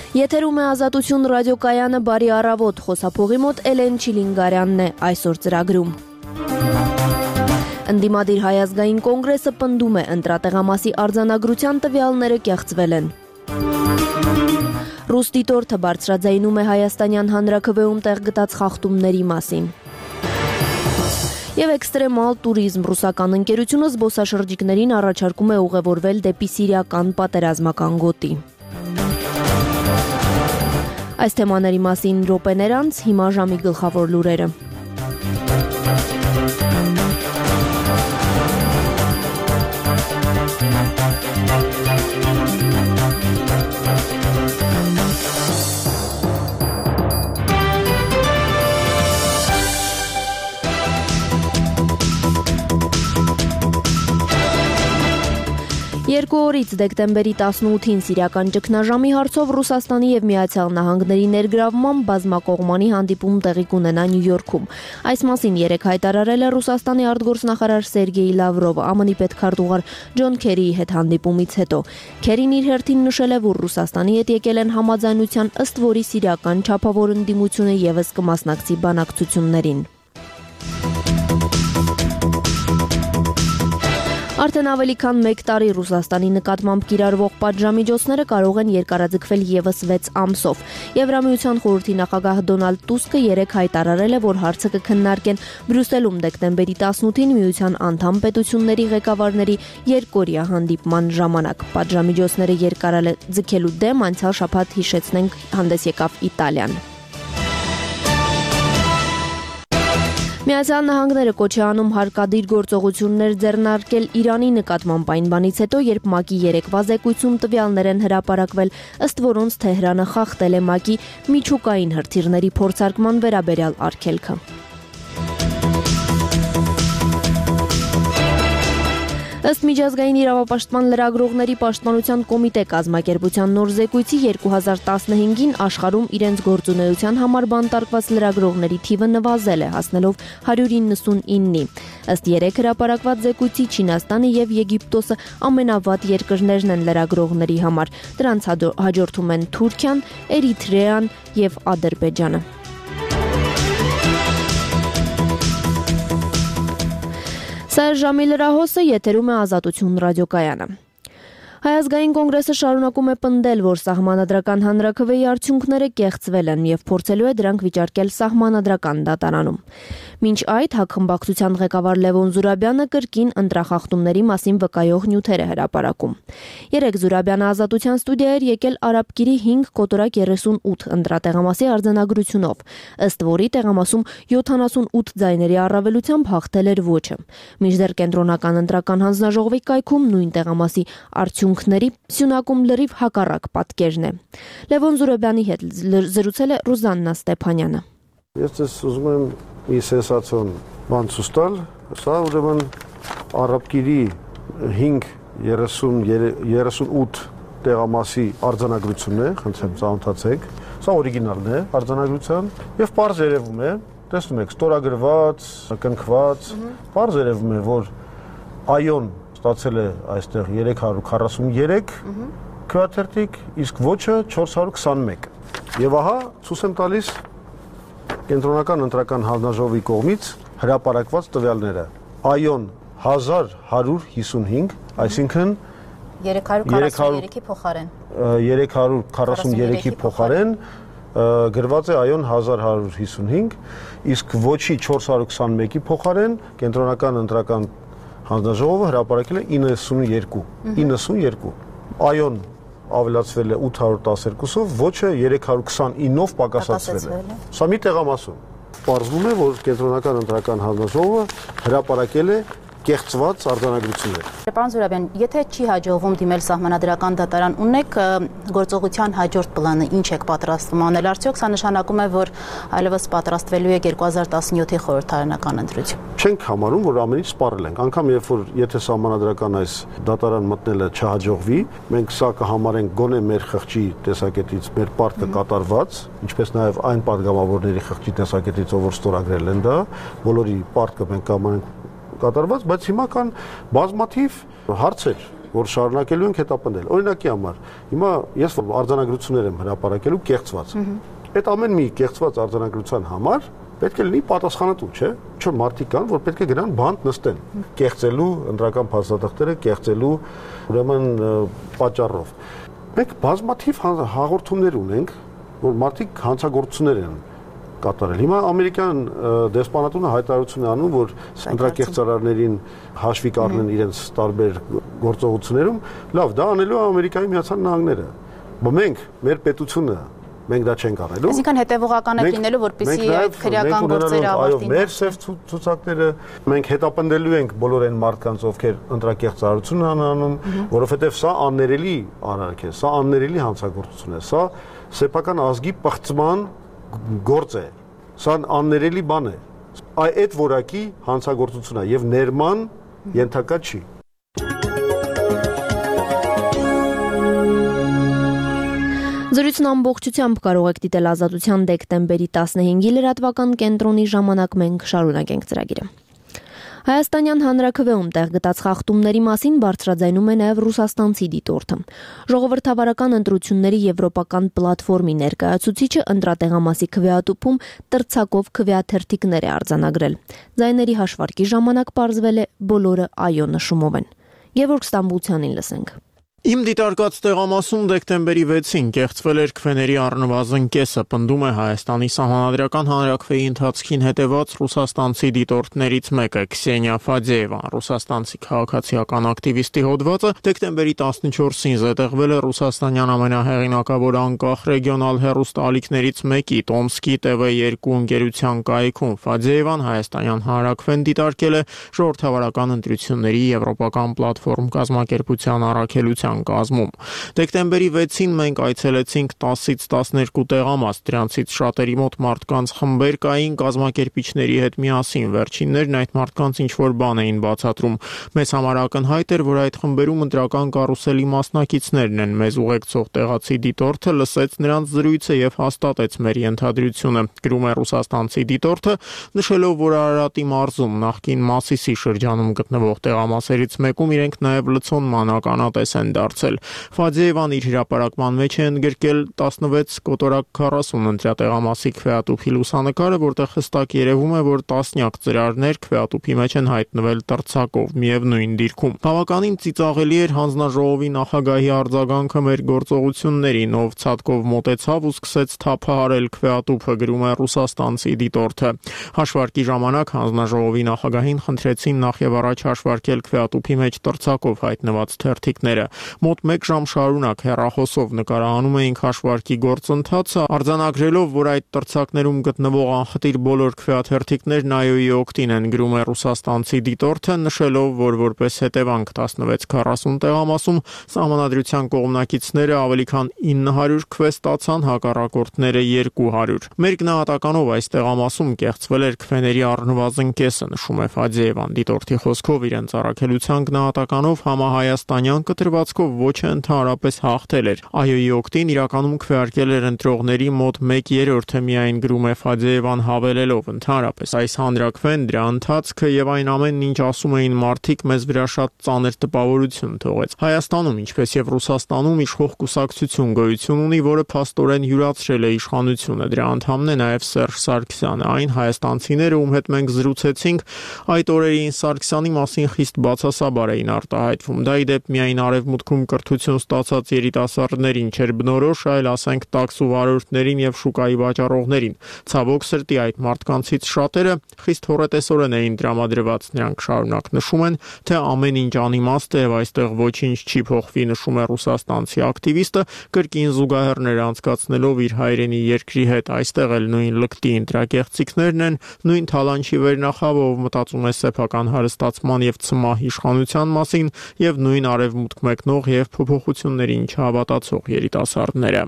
Եթերում է Ազատություն ռադիոկայանը, բարի առավոտ, խոսափողի մոտ Էլեն Չիլինգարյանն է այսօր ծրագրում։ Ընդդիմադիր Հայ ազգային կոնգրեսը պնդում է, ընտրատեղամասի արձանագրության տվյալները կեղծվել են։ Ռուս դիտորդը բարձրաձայնում է Հայաստանյան հանրաքվեում տեղ գտած խախտումների մասին։ Եվ էքստրեմալ տուրիզմ ռուսական ընկերությունը զբոսաշրջիկներին առաջարկում է ուղևորվել դեպի սիրիական պատերազմական գոտի։ Այս թեմաների մասին րոպեներ անց, հիմա ժամի գլխավոր լուրերը։ Երկու օրից դեկտեմբերի 18-ին սիրիական ճգնաժամի հարցով Ռուսաստանի եւ Միացյալ Նահանգների ներգրավմամբ բազմակողմանի հանդիպում տեղի կունենա Նյու Յորքում։ Այս մասին երեկ հայտարարել է Ռուսաստանի արտգործնախարար Սերգեյ Լավրովը ԱՄՆ պետքարտուղար Ջոն Քերիի հետ հանդիպումից հետո։ Քերին իր հերթին նշել է, որ Ռուսաստանի հետ եկել են համաձայնության, ըստ որի սիրիական չափավոր ընդդիմությունը եւս կմասնակցի բանակցություններին։ Արդեն ավելի քան 1 տարի Ռուսաստանի նկատմամբ կիրառվող պատժամիջոցները կարող են երկարաձգվել եւս 6 ամսով։ Եվրամիության խորհրդի նախագահ Դոնալդ Տուսկը երեկ հայտարարել է, որ հարցը կքննարկեն Բրյուսելում դեկտեմբերի 18-ին միության անդամ պետությունների ղեկավարների երկօրյա հանդիպման ժամանակ։ Պատժամիջոցները երկարաձգելու դեմ անցյալ շաբաթ, հիշեցնենք, հանդես եկավ Իտալիան։ Միացյալ Նահանգները կոչ է անում հարկադիր գործողություններ ձեռնարկել Իրանի նկատմամբ այն բանից հետո, երբ ՄԱԿ-ի երեկվա զեկույցում տվյալներ են հրապարակվել, ըստ որոնց Թեհրանը խախտել է ՄԱԿ-ի միջուկային հրթիռների փորձարկման վերաբերյալ արգելքը։ Ըստ միջազգային իրավապաշտպան լրագրողների պաշտպանության կոմիտե կազմակերպության նոր զեկույցի 2015-ին աշխարհում իրենց գործունեության համար բանտարկված լրագրողների թիվը նվազել է, հասնելով 199-ի։ Ըստ երեք հրապարակված զեկույցի Չինաստանը եւ Եգիպտոսը ամենավատ երկրներն են լրագրողների համար։ Դրանց հաջորդում են Թուրքիան, Էրիթրեան եւ Ադրբեջանը։ Սա է ժամի լրահոսը, եթերում է Ազատություն ռադիոկայանը։ Հայ ազգային կոնգրեսը շարունակում է պնդել, որ սահմանադրական հանրաքվեի արդյունքները կեղծվել են եւ փորձելու է դրանք վիճարկել սահմանադրական դատարանում։ Մինչ այդ հակխմբակցության ղեկավար Լևոն Զուրաբյանը կրկին ընտրախախտումների մասին վկայող նյութեր է հրապարակում։ Երեկ Զուրաբյանը Ազատության ստուդիա էր եկել Արաբկիրի 5/38 ընտրատեղամասի արձանագրությունով, ըստ որի տեղամասում 78 ձայների առավելությամբ հաղթել էր ոչը։ Մինչդեռ կենտրոնական ընտրական հանձնաժողովի կայքում նույն տեղամասի արդյունքների սյունակում լրիվ հակառակ պատկերն է։ Լևոն Զուրաբյանի հետ զրուցել է Ռուզաննա Ստեփանյանը։ Ես ուզում եմ մի սենսացիոն բան ցույց տալ, սա ուրեմն Արաբկիրի 5/38 տեղամասի արձանագրությունն է, խնդրեմ ծանոթացեք։ Սա օրիգինալն է արձանագրության եւ պարզ երևում է, տեսնում եք, ստորագրված, կնքված, պարզ երևում է, որ այոն ստացել է այստեղ 343 քվեաթերթիկ, իսկ ոչը 421։ Եվ ահա ցույց եմ տալիս կենտրոնական ընտրական հանձնաժողովի կողմից հրապարակված տվյալները։ Այոն 1155, այսինքն 343-ի փոխարեն 343-ի փոխարեն գրված է այոն 1155, իսկ ոչի 421-ի փոխարեն կենտրոնական ընտրական հանձնաժողովը հրապարակել է 92։ Այոն ավելացվել է 812-ով, ոչը 329-ով պակասացվել է։ Սա մի տեղամասում։ Պարզվում է, որ կենտրոնական ընտրական հանձնաժողովը հրապարակել է կեղծված արձանագրություններ։ Պարոն Զուրաբյան, եթե չի հաջողվում դիմել սահմանադրական դատարան, ունեք գործողության հաջորդ պլանը, ինչ եք պատրաստվում անել, արդյոք սա նշանակում է, որ այլևս պատրաստվելու եք 2017-ի խորհրդարանական ընտրություն։ Չենք համարում, որ ամեն ինչ սպառել ենք, անգամ երբ որ եթե սահմանադրական այս դատարան մտնելը չհաջողվի, մենք սա կհամարենք գոնե մեր խղճի տեսակետից, մեր պարտքը կատարված, ինչպես նաև այն падգամավորների խղճի տեսակետից, ով որ ստորագրել են դա, բոլորի պարտքը մենք կհամարենք կատարված, բայց հիմա կան բազմաթիվ հարցեր, որ շարունակելու ենք հետապնդել։ Օրինակի համար, հիմա ես արձանագրություններ եմ հրապարակելու կեղծված։ Այդ ամեն մի կեղծված արձանագրության համար պետք է լինի պատասխանատու, չէ՞։ Ինչ-որ մարդիկ կան, որ պետք է գնան բանտ նստեն, կեղծելու ընտրական փաստաթղթերը, կեղծելու ուրեմն պատճառով։ Մենք բազմաթիվ հաղորդումներ ունենք, որ մարդիկ հանցագործություններ են կատարել։ Հիմա ամերիկյան դեսպանատունը հայտարարություն է անում, որ ընտրակեղծարարներին հաշվի կառնեն իրենց տարբեր գործողություններում, լավ, դա անելու է Ամերիկայի Միացյալ Նահանգները։ Բայց մենք, մեր պետությունը, մենք դա չենք անելու։ Այսինքն հետևողական եք լինելու, որպեսզի այդ քրեական գործերը ավարտին։ Մեր սև ցուցակները մենք հետապնդելու ենք բոլոր այն մարդկանց, ովքեր ընտրակեղծարարություն են անում, որովհետև սա աններելի արարք է, սա աններելի հանցագործություն է, սա սեփական ազգի պղծման գործ է, սա աններելի բան է, այդ որակի հանցագործություն է եւ ներման ենթակա չի։ Զրույցն ամբողջությամբ կարող եք դիտել Ազատության դեկտեմբերի 15-ի լրատվական կենտրոնի ժամանակ, մենք շարունակենք ծրագիրը։ Հայաստանյան հանրաքվեում տեղ գտած խախտումների մասին բարձրաձայնում է նաև ռուսաստանցի դիտորդը։ Ժողովրդավարական ընտրությունների եվրոպական պլատֆորմի ներկայացուցիչը ընտրատեղամասի քվեատուփում տրցակով քվեաթերթիկներ է արձանագրել։ Ձայների հաշվարկի ժամանակ պարզվել է բոլորը այո նշումով են։ Գևորգ Ստամբուլցյանին լսենք։ Իմ դիտարկած տեղամասում դեկտեմբերի 6-ին կեղծվել էր քվեների առնվազն կեսը, պնդում է Հայաստանի Սահմանադրական հանրաքվեի ընթացքին հետևած ռուսաստանցի դիտորդներից մեկը Քսենիա Ֆադեևան։ Ռուսաստանցի քաղաքացիական ակտիվիստի հոդվածը դեկտեմբերի 14-ին զետեղվել է ռուսաստանյան ամենահեղինակավոր անկախ ռեգիոնալ հեռուստաալիքներից մեկի Տոմսկի TV2 ընկերության կայքում։ Ֆադեևան հայաստանյան հանրաքվեն դիտարկել է ժողովրդավարական ընտրությունների եվրոպական պլատֆորմ կազմակերպության առաքելության կազմում։ Դեկտեմբերի 6-ին մենք այցելեցինք 10-ից 12 տեղամաս, դրանցից շատերի մոտ մարդկանց խմբեր կային կազմակերպիչների հետ միասին, վերջիններն այդ մարդկանց ինչ-որ բան էին բացատրում։ Մեզ համար ակնհայտ էր, որ այդ խմբերում ընտրական կարուսելի մասնակիցներն են։ Մեզ ուղեկցող տեղացի դիտորդը լսեց նրանց զրույցը եւ հաստատեց մեր ենթադրությունը, գրում է ռուսաստանցի դիտորդը, նշելով, որ Արարատի մարզում նախկին Մասիսի շրջանում գտնվող տեղամասերից մեկում իրենք նաեւ լցոնման ականատես են դարձել։ Ֆադեևան իր հրապարակման մեջ է ընդգրկել 16 կոտորակ 40 ընտրատեղամասի քվեատուփի լուսանկարը, որտեղ հստակ երևում է, որ տասնյակ ծրարներ քվեատուփի մեջ են հայտնվել տրցակով միևնույն դիրքում։ Բավականին ծիծաղելի էր հանձնաժողովի նախագահի արձագանքը մեր գործողություններին, ով ցածկով մոտեցավ ու սկսեց թափահարել քվեատուփը, գրում է ռուսաստանցի դիտորդը։ Հաշվարկի ժամանակ հանձնաժողովի նախագահին խնդրեցին նախ եւ առաջ հաշվարկել քվեատուփի մեջ տրցակով հայտնված թերթիկները։ Մոտ 1 ժամ շարունակ հեռախոսով նկարահանում էինք հաշվարկի գործընթացը, արձանագրելով, որ այդ տրցակներում գտնվող անխտիր բոլոր քվեաթերթիկներն այոյի օգտին են, գրում է ռուսաստանցի դիտորդը, նշելով, որ որպես հետևանք 16-40 տեղամասում Սահմանադրության կողմնակիցները ավելի քան 900 քվե ստացան, հակառակորդները 200։ Մեր գնահատականով այս տեղամասում կեղծվել էր քվեների առնվազն կեսը, նշում է Ֆադեևան։ Դիտորդի խոսքով իրենց առաքելության գնահատականով համահայաստանյան կտրվածքով ոչը ընդհանրապես հաղթել էր։ Այոյի օգտին իրականում քվեարկել էր ընտրողների մոտ 1/3-ը միայն, գրում է Ֆադեևան, հավելելով, ընդհանրապես այս հանրաքվեն, դրա ընթացքը եւ այն ամենն, ինչ ասում էին մարդիկ, մեզ վրա շատ ծանր տպավորություն թողեց։ Հայաստանում, ինչպես եւ Ռուսաստանում, իշխող կուսակցություն գոյություն ունի, որը փաստորեն յուրացրել է իշխանությունը։ Դրա անդամն է նաեւ Սերժ Սարգսյանը։ Այն հայաստանցիները, ում հետ մենք զրուցեցինք, այդ օրերին Սարգսյանի մասին խիստ բացասաբար էին արտահայտվում։ Դա ի դեպ միայն արևմուտքում կրթություն ստացած երիտասարդներին չէր բնորոշ, այլ ասենք տաքս ու վարորդներին եւ շուկայի վաճառողներին։ Ցավոք սրտի այդ մարդկանցից շատերը խիստ հոռետեսորեն էին տրամադրված։ Նրանք շարունակ նշում են, թե ամեն ինչ անիմաստ է եւ այստեղ ոչինչ չի փոխվի, նշում է ռուսաստանցի ակտիվիստը, կրկին զուգահեռներ անցկացնելով իր հայրենի երկրի հետ։ Այստեղ էլ նույն լկտի ընտրակեղծիքներն են, նույն թալանչի վերնախավով մտածում է սեփական հարստացման եւ ցմահ իշխանության մասին եւ նույն արևմուտք մեկնող եւ փոփոխություններին չհավատացող երիտասարդները։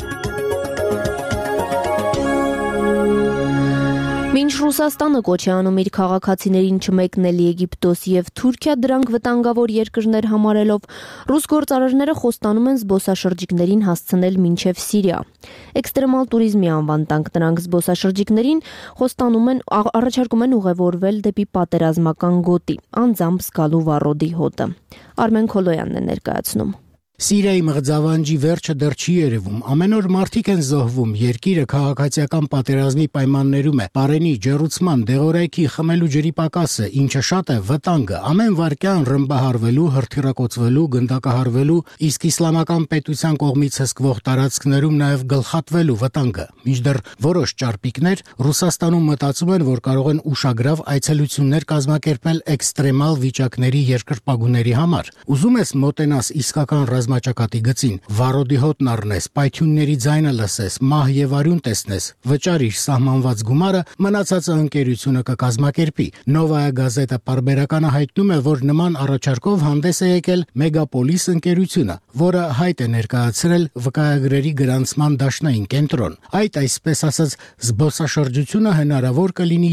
Մինչ Ռուսաստանը կոչ է անում իր քաղաքացիներին չմեկնել Եգիպտոս եւ Թուրքիա, դրանք վտանգավոր երկրներ համարելով, ռուս գործարարները խոստանում են զբոսաշրջիկներին հասցնել մինչեւ Սիրիա։ Էքստրեմալ туриզմի անվան տանք նրանք զբոսաշրջիկներին խոստանում են առաջարկում են ուղևորվել դեպի պատերազմական գոտի, անձամբ զգալու վառոդի հոտը։ Արմեն Քոլոյանն է ներկայացնում։ Սիրիայի մղձավանջի վերջը դեռ չի երևում։ Ամեն օր մարդիկ են զոհվում, երկիրը քաղաքացիական պատերազմի պայմաններում է։ Պարենի, ջեռուցման, դեղորայքի, խմելու ջրի պակասը, ինչը շատ է վտանգը, ամեն վայրկյան ռմբահարվելու, հրթիռակոծվելու, գնդակահարվելու, իսկ իսլամական պետության կողմից հսկվող տարածքներում նաև գլխատվելու վտանգը։ Մինչդեռ որոշ ճարպիկներ Ռուսաստանում մտածում են, որ կարող են ուշագրավ այցելություններ կազմակերպել էքստրեմալ վիճակների երկրպագուների համար։ Ուզում ես մոտենաս իսկական ռազմաճակատի գծին, վարոդի հոտն առնես, պայթյունների ձայնը լսես, մահ եւ արյուն տեսնես, վճարիր սահմանված գումարը, մնացածը ընկերությունը կկազմակերպի։ Նովայա գազետը պարբերականը հայտնում է, որ նման առաջարկով հանդես է եկել Մեգապոլիս ընկերությունը, որը հայտ է ներկայացրել վկայագրերի գրանցման դաշնային կենտրոն։ Այդ այսպես ասած զբոսաշրջությունը հնարավոր կլինի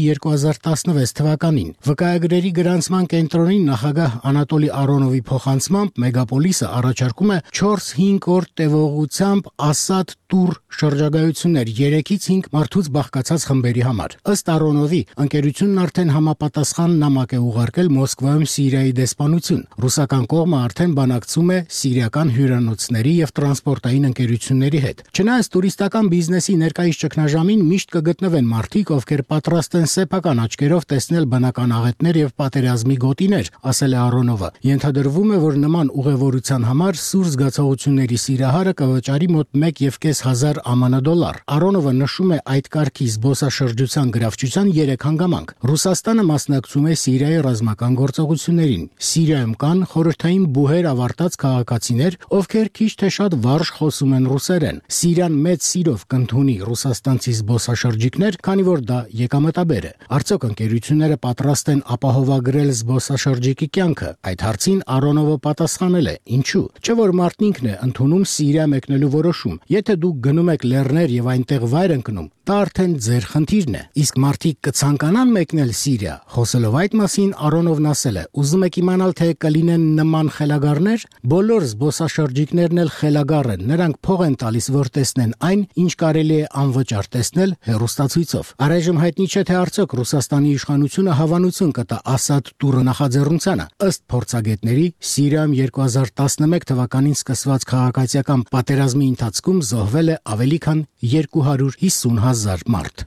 2016 թվականին։ Վկայագրերի գրանցման կենտրոնի նախագահ Անատոլի Արոնովի փոխանցմամբ Մեգապոլիսը առաջարկում է 4-5 օր տևողությամբ Ասադ տուր շրջագայություններ 3-ից 5 մարդուց բաղկացած խմբերի համար։ Ըստ Արոնովի, ընկերությունն արդեն համապատասխան նամակ է ուղարկել Մոսկվայում Սիրիայի դեսպանություն։ Ռուսական կողմը արդեն բանակցում է սիրիական հյուրանոցների եւ տրանսպորտային ընկերությունների հետ։ Չնայած տուրիստական բիզնեսի ներկայիս ճգնաժամին միշտ կգտնվեն մարդիկ, ովքեր պատրաստ են սեփական աչքերով տեսնել բնական աղետներ եւ պատերազմի գոտիներ, ասել է Արոնովը։ Ենթադրվում է, որ նման ուղևորության համար սուր զգացողությունների սիրահարը կվճարի մոտ 1.5 ԱՄՆ դոլար։ Արոնովը նշում է այդ կարգի զբոսաշրջության գրավչության 3 հանգամանք։ Ռուսաստանը մասնակցում է Սիրիայի ռազմական գործողություններին։ Սիրիայում կան խորհրդային բուհեր ավարտած քաղաքացիներ, ովքեր քիչ թե շատ վարժ խոսում են ռուսերեն։ Սիրիան մեծ սիրով կընդունի ռուսաստանցի զբոսաշրջիկներ, քանի որ դա եկամտաբեր է։ Արդյոք ընկերությունները պատրաստ են ապահովագրել զբոսաշրջիկի կյանքը։ Այդ հարցին Արոնովը պատասխանել է. Ինչու՞։ Չէ՞ որ մարդն ինքն է ընդունում Սիրիա մեկնելու որոշում։ Եթե դուք գնում եք լեռներ եւ այնտեղ վայր ընկնում, դա արդեն ձեր խնդիրն է։ Իսկ մարդիկ կցանկանան մեկնել Սիրիա։ Խոսելով այդ մասին Արոնովն ասել է. ուզում եք իմանալ, թե կլինեն նման խելագարներ։ Բոլոր զբոսաշրջիկներն էլ խելագար են։ Նրանք փող են տալիս, որ տեսնեն այն, ինչ կարելի է անվճար տեսնել հեռուստացույցով։ Առայժմ հայտնի չէ, թե արդյոք Ռուսաստանի իշխանությունը հավանություն կտա Ասադ տուրը նախաձեռնությանը։ Ըստ փորձագետների, Սիրիայում 2011 թվականին սկսված քաղաքացիական պատերազմի ընթացքում զոհվել է ավելի քան 250,000 մարդ։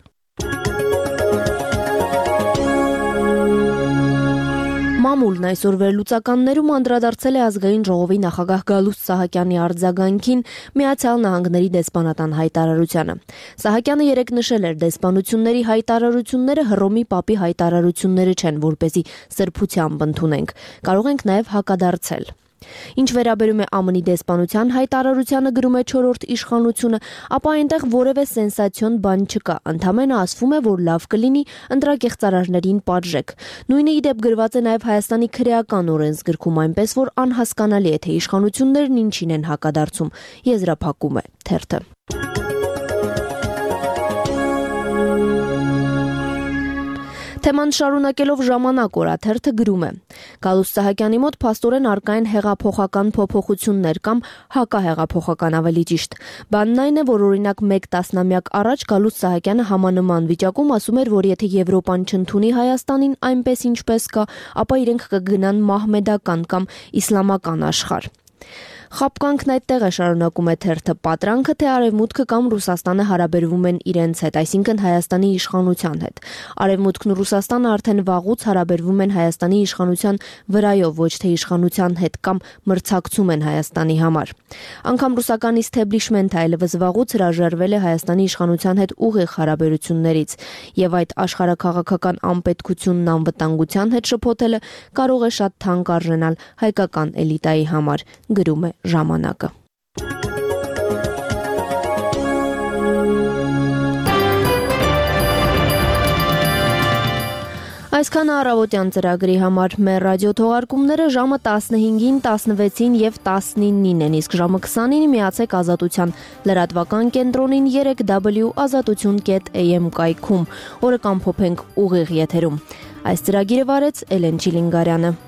Մամուլն այսօր վերլուծականներում անդրադարձել է ազգային ժողովի նախագահ Գալուստ Սահակյանի արձագանքին Միացյալ Նահանգների դեսպանատան հայտարարությանը։ Սահակյանը երեկ նշել էր, դեսպանությունների հայտարարությունները Հռոմի Պապի հայտարարությունները չեն, որպեսզի սրբությամբ ընդունենք։ Կարող ենք նաև հակադարձել։ Ինչ վերաբերում է ԱՄՆ-ի դեսպանության հայտարարությանը, գրում է չորրորդ իշխանությունը, ապա այնտեղ որևէ սենսացիոն բան չկա, ընդամենը ասվում է, որ լավ կլինի ընտրակեղծարարներին պատժեք։ Նույնը ի դեպ գրված է նաև Հայաստանի քրեական օրենսգրքում, այնպես որ անհասկանալի է, թե իշխանություններն ինչին են հակադարձում, եզրափակում է թերթը։ Թեման շարունակելով ժամանակ օրաթերթը գրում է. Գալուստ Սահակյանի մոտ փաստորեն առկա են հեղափոխական փոփոխություններ կամ հակահեղափոխական ավելի ճիշտ։ Բանն այն է, որ օրինակ 1 տասնամյակ առաջ Գալուստ Սահակյանը համանման վիճակում ասում էր, որ եթե Եվրոպան չընդունի Հայաստանին այնպես ինչպես կա, ապա իրենք կգնան մահմեդական կամ իսլամական աշխարհ։ Խապկանքն այդտեղ է, շարունակում է թերթը, պատրանքը թե Արևմուտքը կամ Ռուսաստանը հարաբերվում են իրենց հետ, այսինքն Հայաստանի իշխանության հետ։ Արևմուտքն ու Ռուսաստանը արդեն վաղուց հարաբերվում են Հայաստանի իշխանության վրայով, ոչ թե իշխանության հետ կամ մրցակցում են Հայաստանի համար։ Անգամ ռուսական իստեբլիշմենթը այլևս վաղուց հրաժարվել է Հայաստանի իշխանության հետ ուղիղ հարաբերություններից, եւ այդ աշխարհաքաղաքական անպետքությունն անվտանգության հետ շփոթելը կարող է շատ թանկ արժենալ հայկական էլիտայի համար, գրում է ժամանակը։ Այսքանը առավոտյան ծրագրի համար մեր ռադիո թողարկումները ժամը 15-ին, 16-ին եւ 19-ին են, իսկ ժամը 20-ին միացեք Ազատության լրատվական կենտրոնին 3W azatutun.am կայքում։ Օրը կամփոփենք ուղիղ եթերում։ Այս ծրագիրը վարեց Էլեն Չիլինգարյանը։